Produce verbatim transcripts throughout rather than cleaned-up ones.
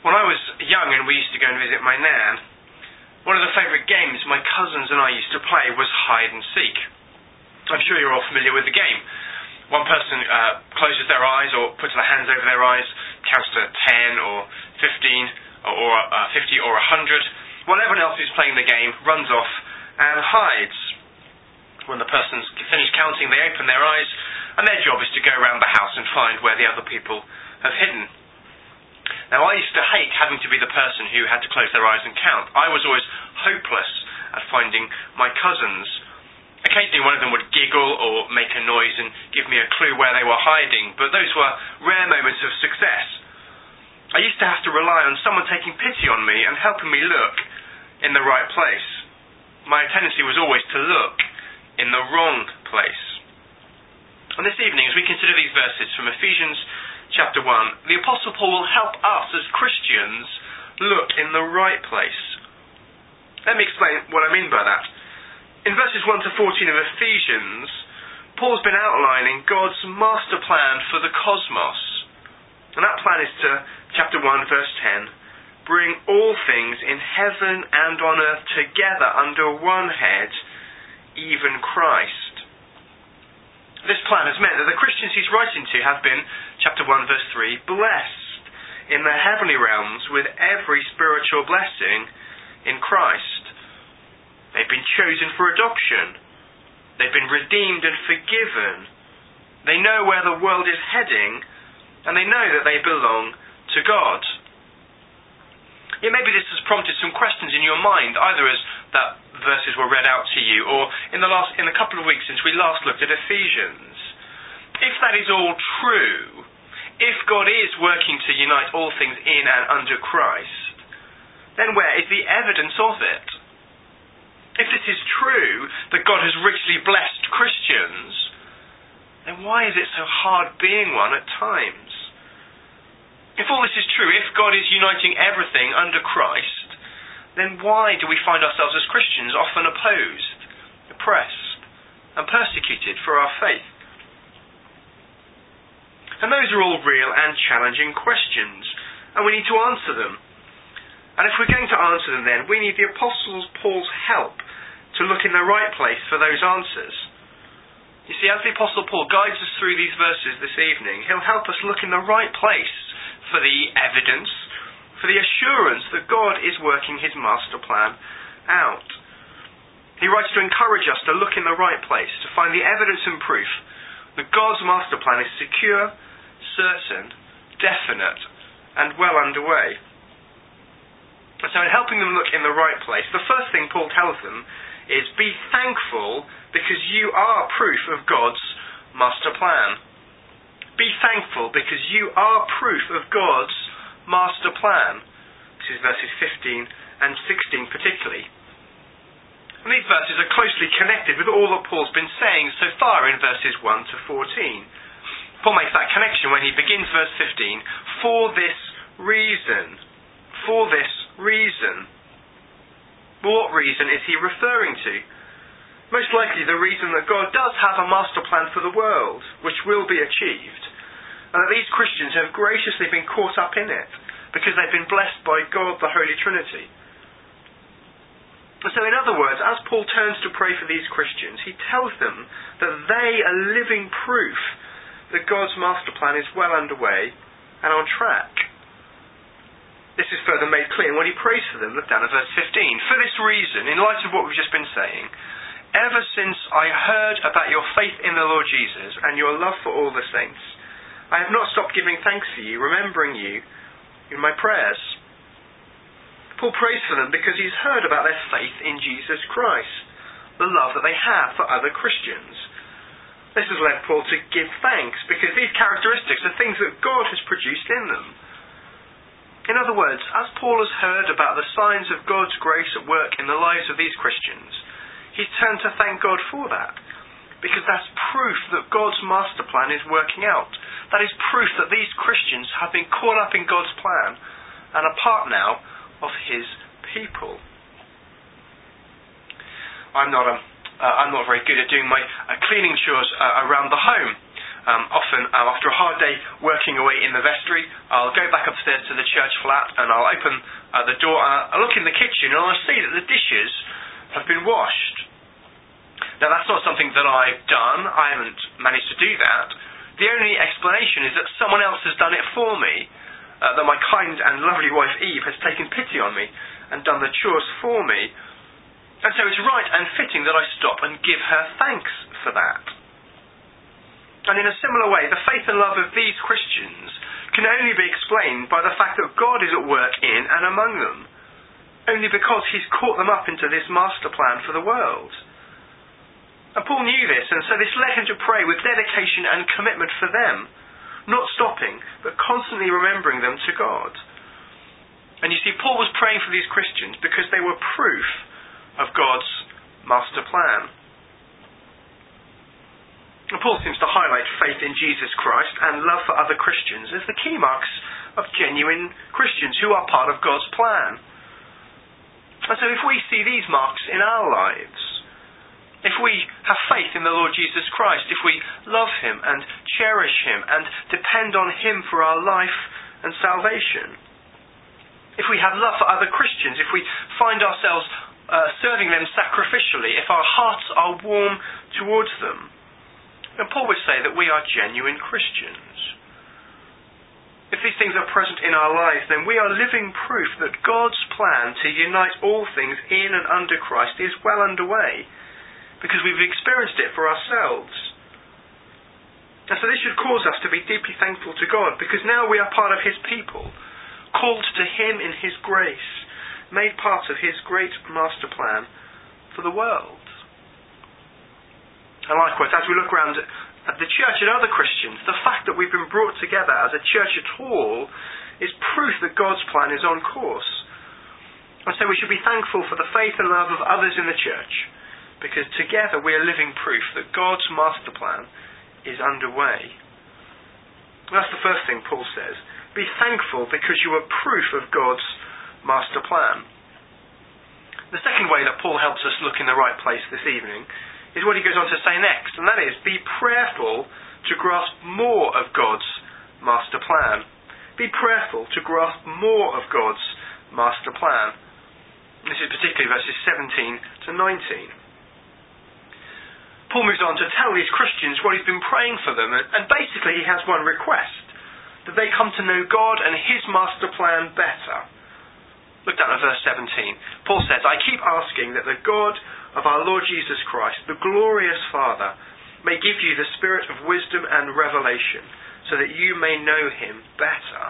When I was young and we used to go and visit my nan, one of the favourite games my cousins and I used to play was hide and seek. I'm sure you're all familiar with the game. One person uh, closes their eyes or puts their hands over their eyes, counts to ten or fifteen or uh, fifty or one hundred. While everyone else who's playing the game runs off and hides. When the person's finished counting, they open their eyes, and their job is to go around the house and find where the other people have hidden. Now, I used to hate having to be the person who had to close their eyes and count. I was always hopeless at finding my cousins. Occasionally one of them would giggle or make a noise and give me a clue where they were hiding, but those were rare moments of success. I used to have to rely on someone taking pity on me and helping me look in the right place. My tendency was always to look in the wrong place. And this evening, as we consider these verses from Ephesians chapter one, the Apostle Paul will help us as Christians look in the right place. Let me explain what I mean by that. In verses one to fourteen of Ephesians, Paul's been outlining God's master plan for the cosmos. And that plan is to, chapter one, verse ten, bring all things in heaven and on earth together under one head, even Christ. This plan has meant that the Christians he's writing to have been, chapter one, verse three, blessed in the heavenly realms with every spiritual blessing in Christ. They've been chosen for adoption. They've been redeemed and forgiven. They know where the world is heading, and they know that they belong to God. Yet maybe this has prompted some questions in your mind, either as that verses were read out to you, or in the last in a couple of weeks since we last looked at Ephesians. If that is all true, if God is working to unite all things in and under Christ, then where is the evidence of it? If this is true, that God has richly blessed Christians, then why is it so hard being one at times? If all this is true, if God is uniting everything under Christ, then why do we find ourselves as Christians often opposed, oppressed, and persecuted for our faith? And those are all real and challenging questions, and we need to answer them. And if we're going to answer them then, we need the Apostle Paul's help to look in the right place for those answers. You see, as the Apostle Paul guides us through these verses this evening, he'll help us look in the right place for the evidence, for the assurance that God is working his master plan out. He writes to encourage us to look in the right place, to find the evidence and proof that God's master plan is secure, certain, definite, and well underway. So in helping them look in the right place, the first thing Paul tells them is be thankful because you are proof of God's master plan. Be thankful because you are proof of God's master plan. This is verses fifteen and sixteen particularly. And these verses are closely connected with all that Paul's been saying so far in verses one to fourteen. Paul makes that connection when he begins verse fifteen, for this reason. For this reason. Well, what reason is he referring to? Most likely the reason that God does have a master plan for the world, which will be achieved, and that these Christians have graciously been caught up in it, because they've been blessed by God, the Holy Trinity. And so in other words, as Paul turns to pray for these Christians, he tells them that they are living proof that God's master plan is well underway and on track. This is further made clear when he prays for them. Look down at verse fifteen. For this reason, in light of what we've just been saying, ever since I heard about your faith in the Lord Jesus and your love for all the saints, I have not stopped giving thanks for you, remembering you in my prayers. Paul prays for them because he's heard about their faith in Jesus Christ, the love that they have for other Christians. This has led Paul to give thanks because these characteristics are things that God has produced in them. In other words, as Paul has heard about the signs of God's grace at work in the lives of these Christians, he's turned to thank God for that, because that's proof that God's master plan is working out. That is proof that these Christians have been caught up in God's plan and are part now of his people. I'm not a, uh, I'm not very good at doing my uh, cleaning chores uh, around the home. Um, often, um, after a hard day working away in the vestry, I'll go back upstairs to the church flat and I'll open uh, the door and I'll look in the kitchen and I'll see that the dishes have been washed. Now, that's not something that I've done. I haven't managed to do that. The only explanation is that someone else has done it for me, uh, that my kind and lovely wife Eve has taken pity on me and done the chores for me. And so it's right and fitting that I stop and give her thanks for that. And in a similar way, the faith and love of these Christians can only be explained by the fact that God is at work in and among them, only because He's caught them up into this master plan for the world. And Paul knew this, and so this led him to pray with dedication and commitment for them, not stopping, but constantly remembering them to God. And you see, Paul was praying for these Christians because they were proof of God's master plan. And Paul seems to highlight faith in Jesus Christ and love for other Christians as the key marks of genuine Christians who are part of God's plan. And so if we see these marks in our lives, if we have faith in the Lord Jesus Christ, if we love Him and cherish Him and depend on Him for our life and salvation, if we have love for other Christians, if we find ourselves uh, serving them sacrificially, if our hearts are warm towards them, then Paul would say that we are genuine Christians. If these things are present in our lives, then we are living proof that God's plan to unite all things in and under Christ is well underway, because we've experienced it for ourselves. And so this should cause us to be deeply thankful to God, because now we are part of His people, called to Him in His grace, made part of His great master plan for the world. And likewise, as we look around at the church and other Christians, the fact that we've been brought together as a church at all is proof that God's plan is on course. And so we should be thankful for the faith and love of others in the church, because together we are living proof that God's master plan is underway. That's the first thing Paul says. Be thankful because you are proof of God's master plan. The second way that Paul helps us look in the right place this evening is what he goes on to say next, and that is, be prayerful to grasp more of God's master plan. Be prayerful to grasp more of God's master plan. This is particularly verses seventeen to nineteen. Paul moves on to tell these Christians what he's been praying for them, and basically he has one request, that they come to know God and His master plan better. Look down at verse seventeen. Paul says, I keep asking that the God of our Lord Jesus Christ, the glorious Father, may give you the spirit of wisdom and revelation, so that you may know Him better.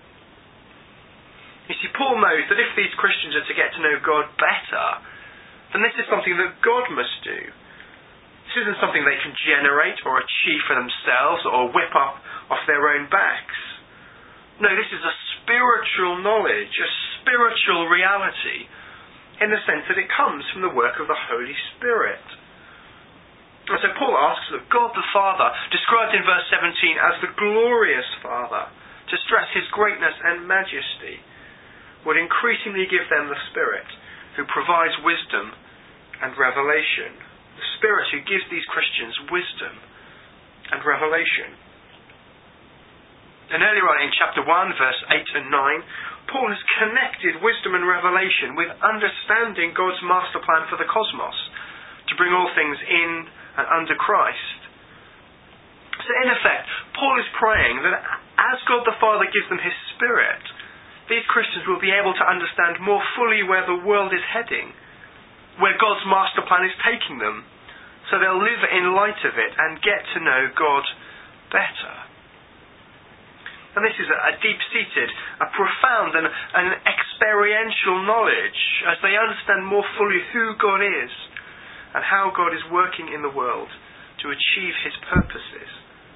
You see, Paul knows that if these Christians are to get to know God better, then this is something that God must do. This isn't something they can generate or achieve for themselves or whip up off their own backs. No, this is a spiritual knowledge, a spiritual reality, in the sense that it comes from the work of the Holy Spirit. And so Paul asks that God the Father, described in verse seventeen as the glorious Father, to stress His greatness and majesty, would increasingly give them the Spirit who provides wisdom and revelation. The Spirit who gives these Christians wisdom and revelation. And earlier on in chapter one, verse eight and nine, Paul has connected wisdom and revelation with understanding God's master plan for the cosmos, to bring all things in and under Christ. So in effect, Paul is praying that as God the Father gives them His Spirit, these Christians will be able to understand more fully where the world is heading, where God's master plan is taking them, so they'll live in light of it and get to know God better. And this is a deep-seated, a profound and an experiential knowledge as they understand more fully who God is and how God is working in the world to achieve His purposes.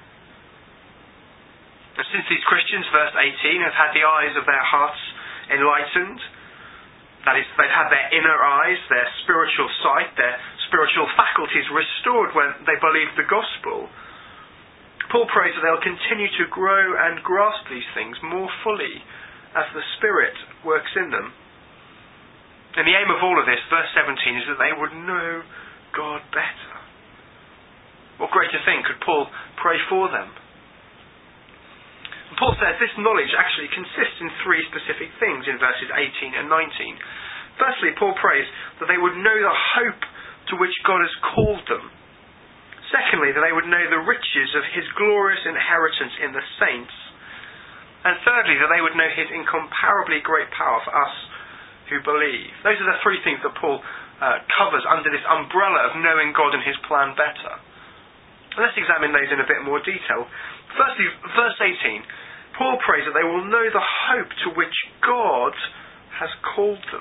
And since these Christians, verse eighteen, have had the eyes of their hearts enlightened, that is, they've had their inner eyes, their spiritual sight, their spiritual faculties restored when they believe the gospel, Paul prays that they'll continue to grow and grasp these things more fully as the Spirit works in them. And the aim of all of this, verse seventeen, is that they would know God better. What greater thing could Paul pray for them? And Paul says this knowledge actually consists in three specific things in verses eighteen and nineteen. Firstly, Paul prays that they would know the hope to which God has called them. Secondly, that they would know the riches of his glorious inheritance in the saints. And thirdly, that they would know his incomparably great power for us who believe. Those are the three things that Paul uh, covers under this umbrella of knowing God and his plan better. And let's examine those in a bit more detail. Firstly, verse eighteen, Paul prays that they will know the hope to which God has called them.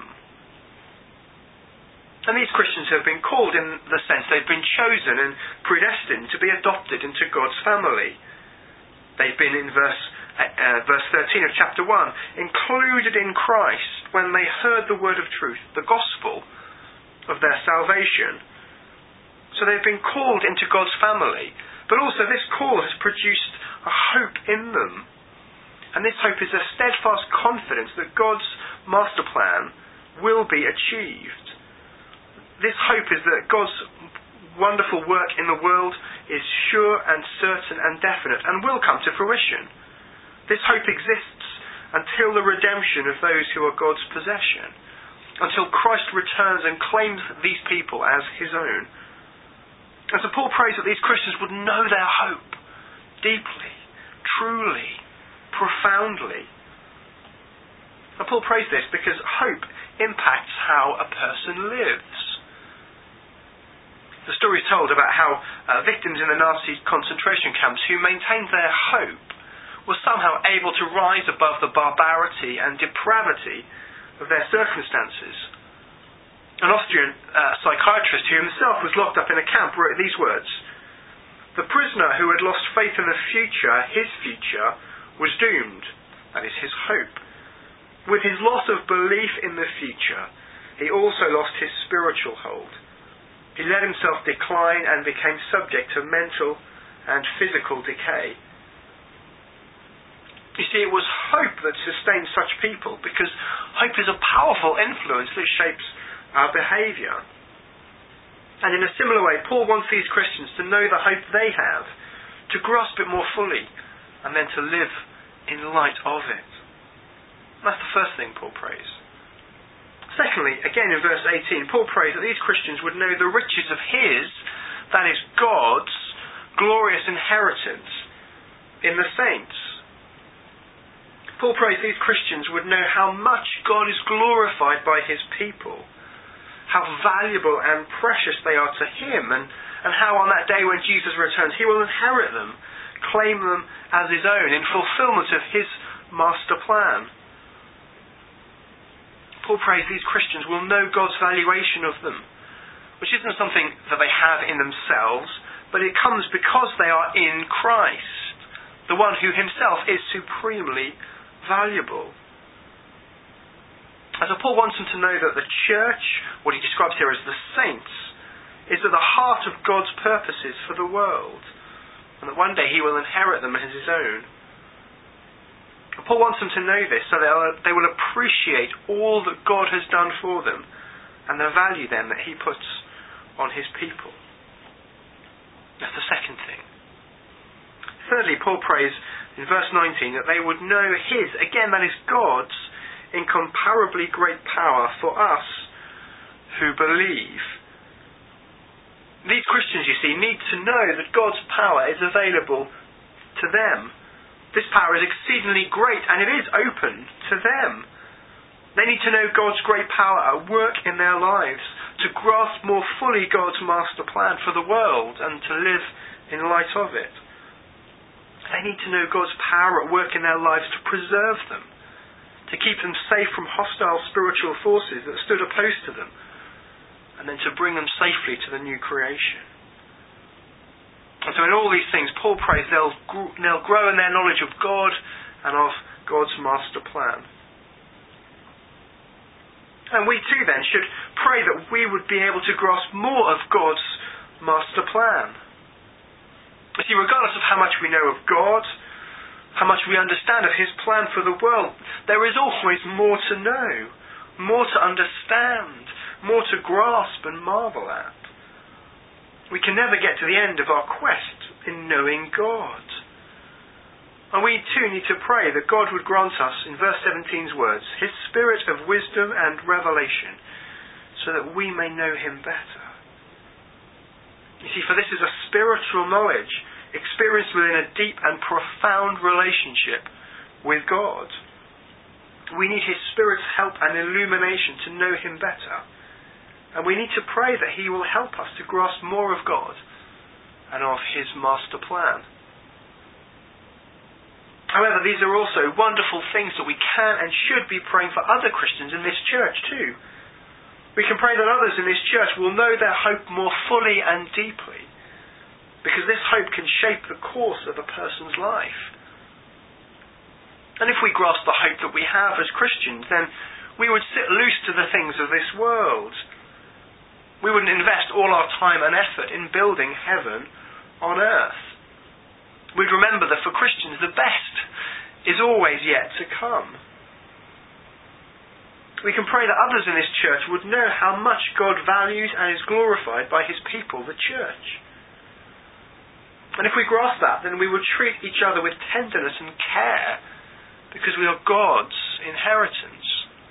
And these Christians have been called in the sense they've been chosen and predestined to be adopted into God's family. They've been in verse uh, verse thirteen of chapter one, included in Christ when they heard the word of truth, the gospel of their salvation. So they've been called into God's family, but also this call has produced a hope in them. And this hope is a steadfast confidence that God's master plan will be achieved. This hope is that God's wonderful work in the world is sure and certain and definite and will come to fruition. This hope exists until the redemption of those who are God's possession, until Christ returns and claims these people as his own. And so Paul prays that these Christians would know their hope deeply, truly, profoundly. And Paul prays this because hope impacts how a person lives. The story is told about how uh, victims in the Nazi concentration camps who maintained their hope were somehow able to rise above the barbarity and depravity of their circumstances. An Austrian uh, psychiatrist who himself was locked up in a camp wrote these words: "The prisoner who had lost faith in the future, his future, was doomed. That is his hope. With his loss of belief in the future, he also lost his spiritual hold. He let himself decline and became subject to mental and physical decay." You see, it was hope that sustained such people, because hope is a powerful influence that shapes our behaviour. And in a similar way, Paul wants these Christians to know the hope they have, to grasp it more fully, and then to live in light of it. That's the first thing Paul prays. Secondly, again in verse eighteen, Paul prays that these Christians would know the riches of his, that is God's, glorious inheritance in the saints. Paul prays these Christians would know how much God is glorified by his people, how valuable and precious they are to him, and, and how on that day when Jesus returns, he will inherit them, claim them as his own in fulfillment of his master plan. Paul prays these Christians will know God's valuation of them, which isn't something that they have in themselves, but it comes because they are in Christ, the one who himself is supremely valuable. And so Paul wants them to know that the church, what he describes here as the saints, is at the heart of God's purposes for the world, and that one day he will inherit them as his own. And Paul wants them to know this so that they will appreciate all that God has done for them and the value then that he puts on his people. That's the second thing. Thirdly, Paul prays in verse nineteen that they would know his, again that is God's, incomparably great power for us who believe. These Christians, you see, need to know that God's power is available to them. This power is exceedingly great, and it is open to them. They need to know God's great power at work in their lives, to grasp more fully God's master plan for the world, and to live in light of it. They need to know God's power at work in their lives to preserve them, to keep them safe from hostile spiritual forces that stood opposed to them, and then to bring them safely to the new creation. And so in all these things, Paul prays they'll, gr- they'll grow in their knowledge of God and of God's master plan. And we too then should pray that we would be able to grasp more of God's master plan. You see, regardless of how much we know of God, how much we understand of his plan for the world, there is always more to know, more to understand, more to grasp and marvel at. we can never get to the end of our quest in knowing God. And we too need to pray that God would grant us, in verse seventeen's words, His spirit of wisdom and revelation, so that we may know Him better. You see, for this is a spiritual knowledge experienced within a deep and profound relationship with God. We need His Spirit's help and illumination to know Him better. And we need to pray that He will help us to grasp more of God and of His master plan. However, these are also wonderful things that we can and should be praying for other Christians in this church too. We can pray that others in this church will know their hope more fully and deeply, because this hope can shape the course of a person's life. And if we grasp the hope that we have as Christians, then we would sit loose to the things of this world. We wouldn't invest all our time and effort in building heaven on earth. We'd remember that for Christians the best is always yet to come. We can pray that others in this church would know how much God values and is glorified by His people, the church. And if we grasp that, then we would treat each other with tenderness and care, because we are God's inheritance.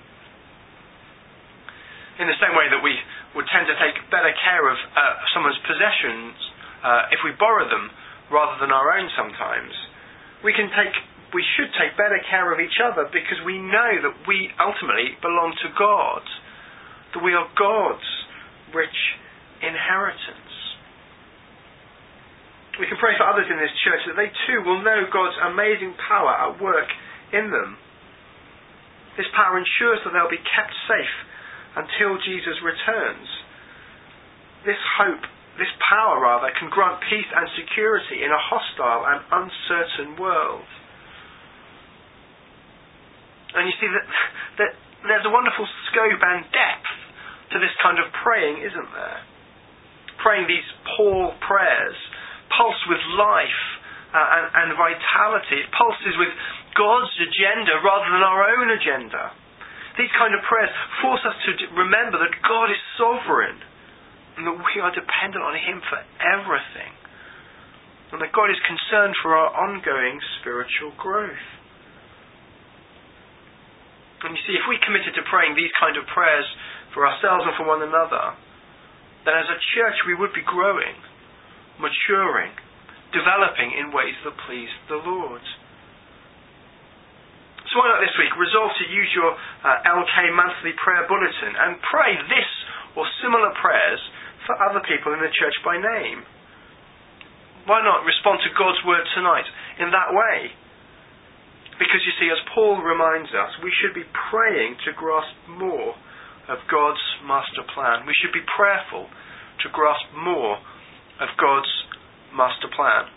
In the same way that we would tend to take better care of uh, someone's possessions uh, if we borrow them rather than our own sometimes, we can take, we should take better care of each other, because we know that we ultimately belong to God, that we are God's rich inheritance. We can pray for others in this church that they too will know God's amazing power at work in them. This power ensures that they'll be kept safe until Jesus returns. This hope, this power rather, can grant peace and security in a hostile and uncertain world. And you see that, that there's a wonderful scope and depth to this kind of praying, isn't there? Praying these Paul prayers pulse with life uh, and, and vitality. It pulses with God's agenda rather than our own agenda. These kind of prayers force us to remember that God is sovereign and that we are dependent on Him for everything, and that God is concerned for our ongoing spiritual growth. And you see, if we committed to praying these kind of prayers for ourselves and for one another, then as a church we would be growing, maturing, developing in ways that please the Lord. So why not this week resolve to use your uh, L K monthly prayer bulletin and pray this or similar prayers for other people in the church by name? Why not respond to God's word tonight in that way? Because you see, as Paul reminds us, we should be praying to grasp more of God's master plan. We should be prayerful to grasp more of God's master plan.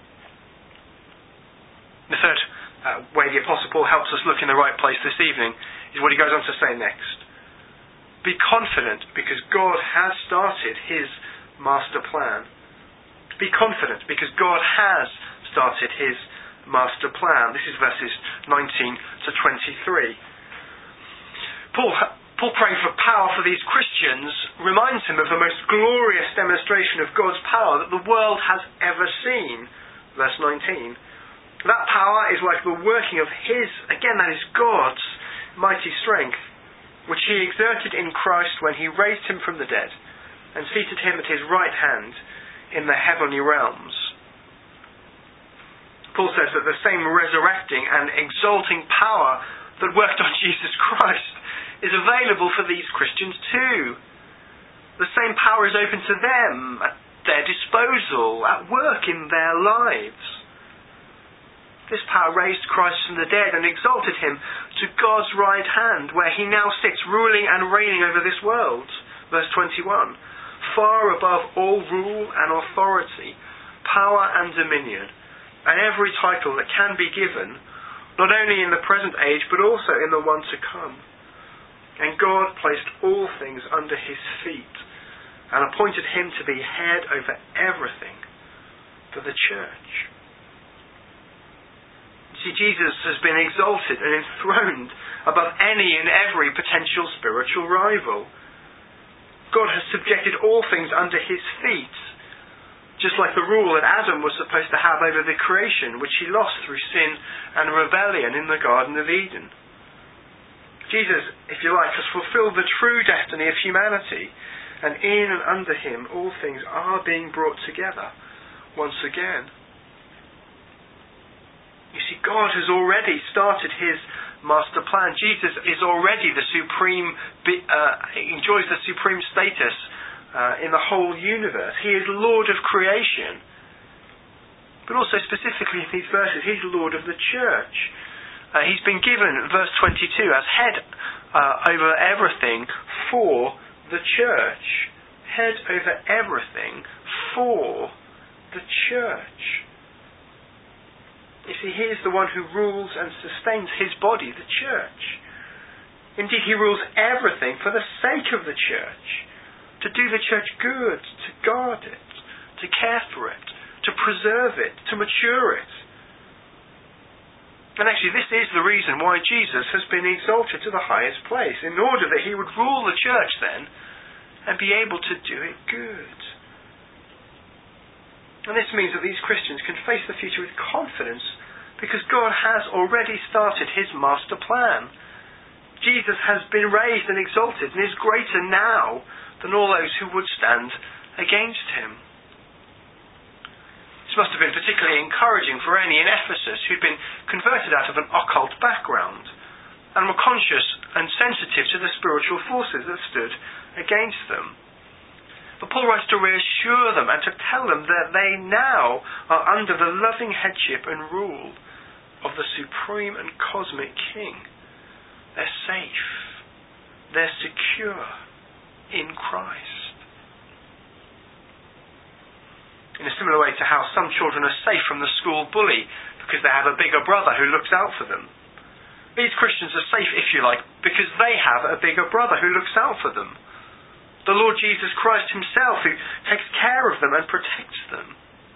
The third uh, way the Apostle Paul helps us look in the right place this evening is what he goes on to say next. Be confident because God has started His master plan. Be confident because God has started His master plan. This is verses nineteen to twenty-three. Paul, Paul praying for power for these Christians reminds him of the most glorious demonstration of God's power that the world has ever seen. Verse nineteen. That power is like the working of His, again that is God's, mighty strength, which He exerted in Christ when He raised Him from the dead and seated Him at His right hand in the heavenly realms. Paul says that the same resurrecting and exalting power that worked on Jesus Christ is available for these Christians too. The same power is open to them, at their disposal, at work in their lives. This power raised Christ from the dead and exalted Him to God's right hand, where He now sits ruling and reigning over this world. Verse twenty-one. Far above all rule and authority, power and dominion, and every title that can be given, not only in the present age, but also in the one to come. And God placed all things under His feet, and appointed Him to be head over everything for the church. See, Jesus has been exalted and enthroned above any and every potential spiritual rival. God has subjected all things under His feet, just like the rule that Adam was supposed to have over the creation, which he lost through sin and rebellion in the Garden of Eden. Jesus, if you like, has fulfilled the true destiny of humanity, and in and under him all things are being brought together once again. You see, God has already started his master plan. Jesus is already the supreme, uh, enjoys the supreme status uh, in the whole universe. He is Lord of creation. But also specifically in these verses, he's Lord of the church. Uh, he's been given, verse twenty-two, as head uh, over everything for the church. Head over everything for the church. You see, he is the one who rules and sustains his body, the church. Indeed, he rules everything for the sake of the church. To do the church good, to guard it, to care for it, to preserve it, to mature it. And actually, this is the reason why Jesus has been exalted to the highest place, in order that he would rule the church then, and be able to do it good. And this means that these Christians can face the future with confidence, because God has already started his master plan. Jesus has been raised and exalted, and is greater now than all those who would stand against him. This must have been particularly encouraging for any in Ephesus who'd been converted out of an occult background, and were conscious and sensitive to the spiritual forces that stood against them. But Paul writes to reassure them and to tell them that they now are under the loving headship and rule of the supreme and cosmic King. They're safe. They're secure in Christ. In a similar way to how some children are safe from the school bully because they have a bigger brother who looks out for them. These Christians are safe, if you like, because they have a bigger brother who looks out for them. The Lord Jesus Christ himself, who takes care of them and protects them.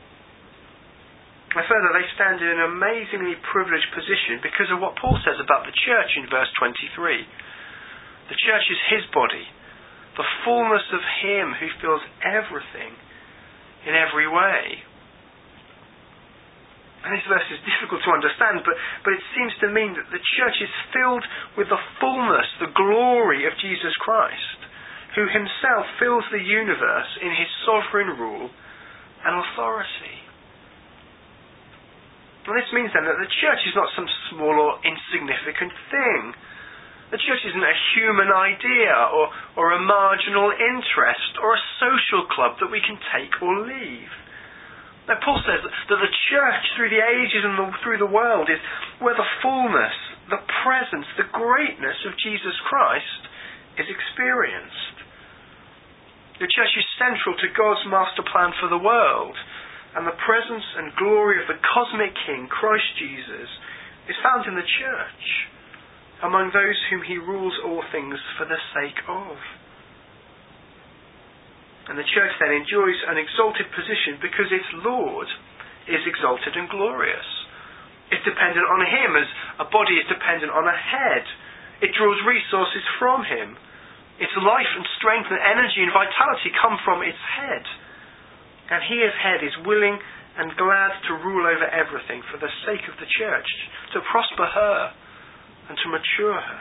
And further, they stand in an amazingly privileged position because of what Paul says about the church in verse twenty-three. The church is his body, the fullness of him who fills everything in every way. And this verse is difficult to understand, but, but it seems to mean that the church is filled with the fullness, the glory of Jesus Christ, who himself fills the universe in his sovereign rule and authority. And this means then that the church is not some small or insignificant thing. The church isn't a human idea or, or a marginal interest or a social club that we can take or leave. Now, Paul says that the church through the ages and the, through the world is where the fullness, the presence, the greatness of Jesus Christ is experienced. The church is central to God's master plan for the world, and the presence and glory of the cosmic King, Christ Jesus, is found in the church, among those whom he rules all things for the sake of. And the church then enjoys an exalted position because its Lord is exalted and glorious. It's dependent on him as a body is dependent on a head. It draws resources from him. Its life and strength and energy and vitality come from its head. And he as head is willing and glad to rule over everything for the sake of the church, to prosper her and to mature her.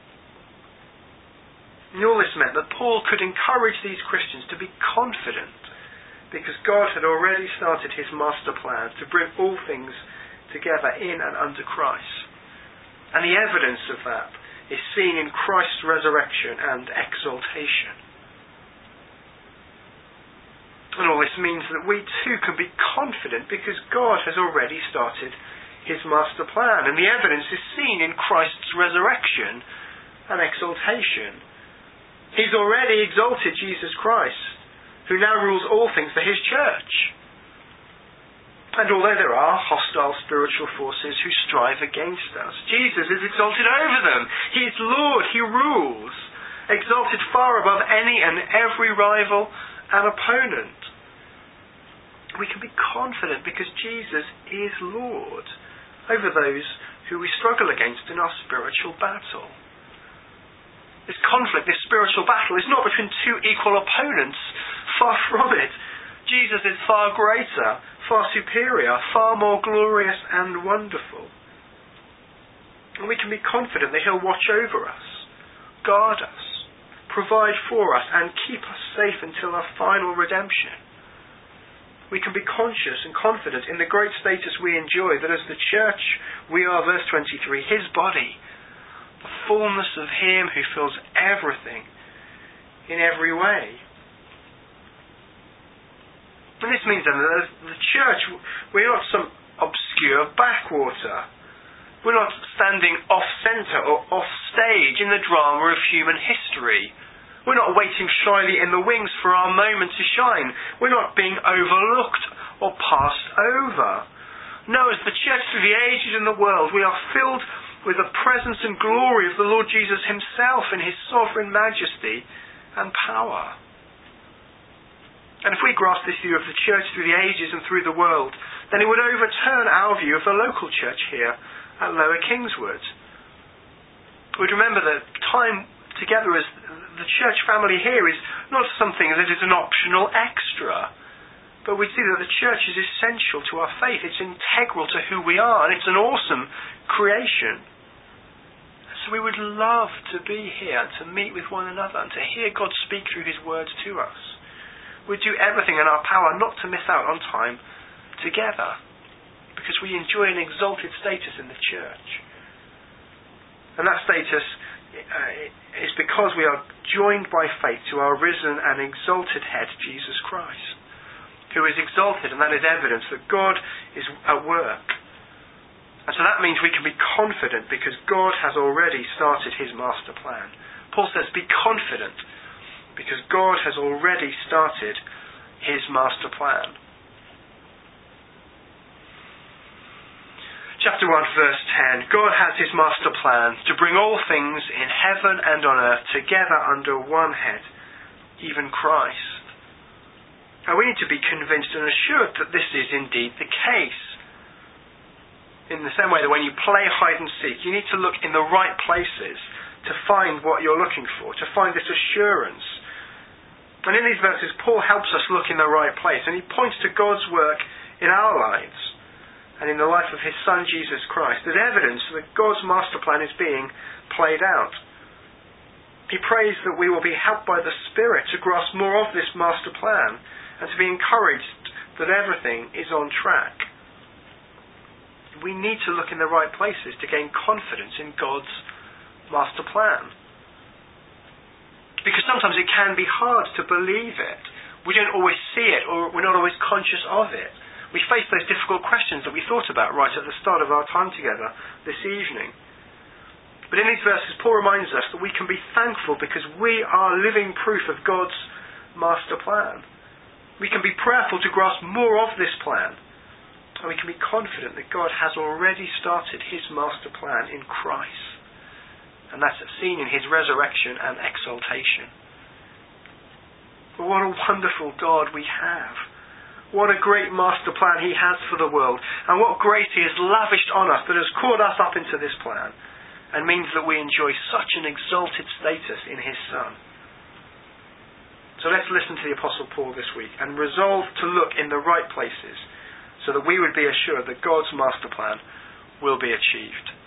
And all this meant that Paul could encourage these Christians to be confident, because God had already started his master plan to bring all things together in and under Christ. And the evidence of that is seen in Christ's resurrection and exaltation. And all this means that we too can be confident because God has already started his master plan, and the evidence is seen in Christ's resurrection and exaltation. He's already exalted Jesus Christ, who now rules all things for his church. And although there are hostile spiritual forces who strive against us, Jesus is exalted over them. He is Lord, he rules, exalted far above any and every rival and opponent. We can be confident because Jesus is Lord over those who we struggle against in our spiritual battle. This conflict, this spiritual battle, is not between two equal opponents. Far from it. Jesus is far greater, far superior, far more glorious and wonderful. And we can be confident that he'll watch over us, guard us, provide for us, and keep us safe until our final redemption. We can be conscious and confident in the great status we enjoy, that as the church we are, verse twenty-three, his body, the fullness of him who fills everything in every way. And this means then that as the church, we're not some obscure backwater. We're not standing off-centre or off-stage in the drama of human history. We're not waiting shyly in the wings for our moment to shine. We're not being overlooked or passed over. No, as the church through the ages in the world, we are filled with the presence and glory of the Lord Jesus himself in his sovereign majesty and power. And if we grasp this view of the church through the ages and through the world, then it would overturn our view of the local church here at Lower Kingswood. We'd remember that time together as the church family here is not something that is an optional extra, but we see that the church is essential to our faith. It's integral to who we are, and it's an awesome creation. So we would love to be here and to meet with one another and to hear God speak through his words to us. We'd do everything in our power not to miss out on time together, because we enjoy an exalted status in the church. And that status uh, is because we are joined by faith to our risen and exalted head, Jesus Christ, who is exalted, and that is evidence that God is at work. And so that means we can be confident because God has already started his master plan. Paul says, be confident because God has already started his master plan. Chapter one, verse ten. God has his master plan to bring all things in heaven and on earth together under one head, even Christ. And we need to be convinced and assured that this is indeed the case. In the same way that when you play hide and seek, you need to look in the right places to find what you're looking for, to find this assurance. And in these verses, Paul helps us look in the right place, and he points to God's work in our lives and in the life of his Son, Jesus Christ, as evidence that God's master plan is being played out. He prays that we will be helped by the Spirit to grasp more of this master plan and to be encouraged that everything is on track. We need to look in the right places to gain confidence in God's master plan. Because sometimes it can be hard to believe it. We don't always see it, or we're not always conscious of it. We face those difficult questions that we thought about right at the start of our time together this evening. But in these verses, Paul reminds us that we can be thankful because we are living proof of God's master plan. We can be prayerful to grasp more of this plan. And we can be confident that God has already started his master plan in Christ. And that's seen in his resurrection and exaltation. But what a wonderful God we have. What a great master plan he has for the world. And what grace he has lavished on us that has caught us up into this plan and means that we enjoy such an exalted status in his Son. So let's listen to the Apostle Paul this week and resolve to look in the right places so that we would be assured that God's master plan will be achieved.